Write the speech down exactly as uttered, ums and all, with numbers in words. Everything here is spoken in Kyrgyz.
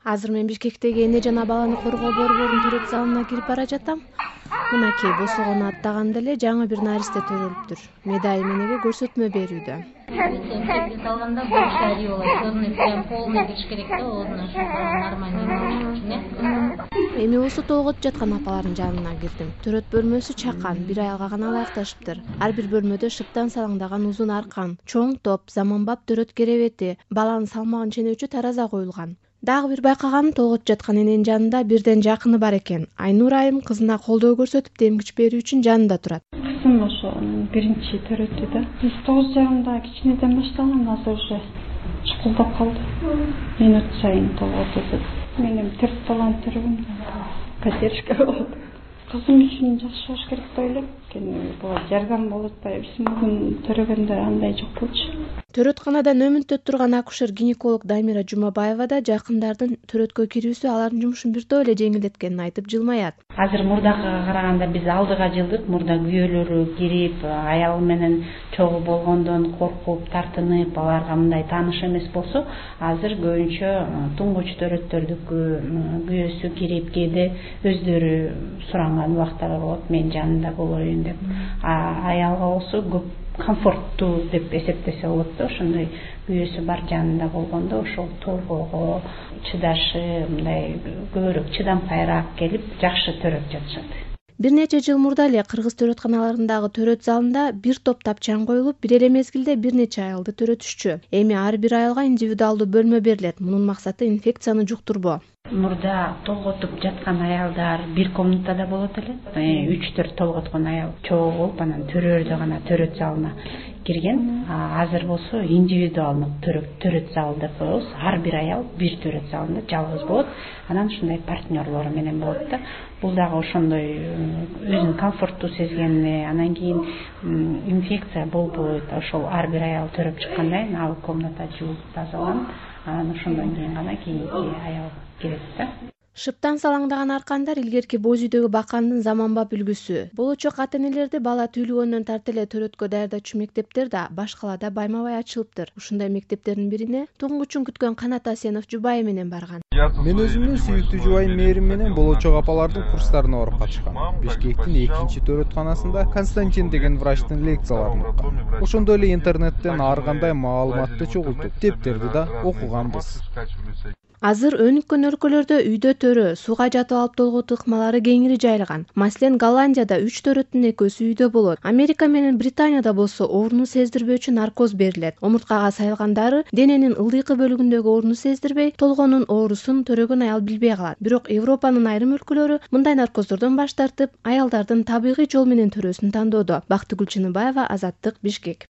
Азыр мен Бишкектеги эне жана баланы коргоо борборунун төрөт залына кирип бара жатам. Мынакей босогону аттаганда эле жаңы бир наристе төрөлүптүр. Медай менеге көрсөтмө берүүдө. Инфекция салганда больше ари болот. Оны прям полный беш керек да, оны нормально. Эми уусу толготуп жаткан апалардын жанына кирдим. Төрөт бөлмөсү чакан, бир айылга гана ылайыкташыптыр. Ар бир бөлмөдө шыптан салаңдаган uzun аркан, чоң топ, заманбап төрөт керебети, баланын салмагын ченөөчү тараза коюлган. Дагы бир байкаганым толготуп жаткан эненин жанында бирден жакыны бар экен. Айнур айым кызына колдоо көрсөтүп демгич берүү үчүн жанында турат. Кызым ошо биринчи төрөттү да. Биз тогуз жарымда кичинеден баштаган, азыр уже чукулдап калды. Минут сайын толготот. Менин төрт баланы төрөгөм. Поддержка болот. Кызым үчүн жакшы болуш керек деп ойлойм. Бул жардам болуп атпайбы? Бүгүн төрөгөндө андай жок болчу. Төрөтканада нөмүнтөт турган акушер-гинеколог Дамира Жумабаева да жакындардын төрөткө кирүүсү алардын жумушун биртөө эле жеңилдеткенин айтып жылмаят. Азыр мурдага караганда биз алдыга жылдык, мурда күйөөлөрү кирип, аял менен чогуу болгондон коркуп, тартынып, аларга мындай тааныш эмес болсо, азыр көбүнчө туңгуч төрөттөрдүкү күйөөсү кирип, кээде өздөрү суранган убактары болот, мен жанында болоюн деп. Аялга болсо көп комфорттуу деп эсептесе болот да, ошондой күйөөсү бар жанында болгондо ошол толгоого чыдашы, мындай көбүрөөк чыдамкайраак келип, жакшы төрөп жатышат. Бир нече жыл мурда эле кыргыз төрөтканаларындагы төрөт залында бир топ тапчан коюлуп, бир эле мезгилде бир нече айылды төрөтүшчү. Эми ар бир айылга индивидуалдуу бөлмө берилет. Мунун максаты инфекцияны жуктурбоо. Мурда толготуп жаткан аялдар бир комнатада болот эле. үч төрт толготкон аял чогуу болуп, анан төрөөрдө гана төрөт залына кирген. Азыр болсо индивидуалдуу төрөт залы деп коебуз. Ар бир аял бир төрөт залында жалгыз болот. Анан ушундай партнерлору менен болот да. Бул дагы ошондой өзүн комфорттуу сезгенине, анан кийин инфекция болбойт. Ошол ар бир аял төрөп чыккандан кийин ал комната жууп тазаланып, анан ошондон кийин гана кийинки аял кирет да. Шыптан салаңдаган аркандар илгерки боз үйдөгү бакандын заманбап үлгүсү. Болочок ата-энелерди бала түүлгөндөн тарта эле төрөткө даярдачу мектептер да баш калаада байма-бай ачылыптыр. Ушундай мектептердин бирине туңгучун күткөн Канат Асенов жубайы менен барган. Мен өзүмдүн сүйүктүү жубайым Мээрим менен болочок апалардын курстарына барып катышкам. Бишкектин экинчи төрөтканасында Константин деген врачтын лекцияларын уккам. Ошондой эле интернеттен ар кандай маалыматты чогултуп, тептерди да окуганбыз. Азыр өнүккөн өлкөлөрдө үйдө төрө, сууга жатып алып толготуу ыкмалары кеңири жайылган. Маселен, Голландияда үч төрөттүн экөөсү үйдө болот. Америка менен Британияда болсо ооруну сездирбөөчү наркоз берилет. Омурткага сайылгандары дененин ылдыйкы бөлүгүндөгү ооруну сездирбей, толгонун оорусун төрөгөн аял билбей калат. Бирок Европанын айрым өлкөлөрү мындай наркоздордон баш тартып, аялдардын табигый жол менен төрөөсүн тандоодо. Бактыгүл Чыныбаева, Азаттык, Бишкек.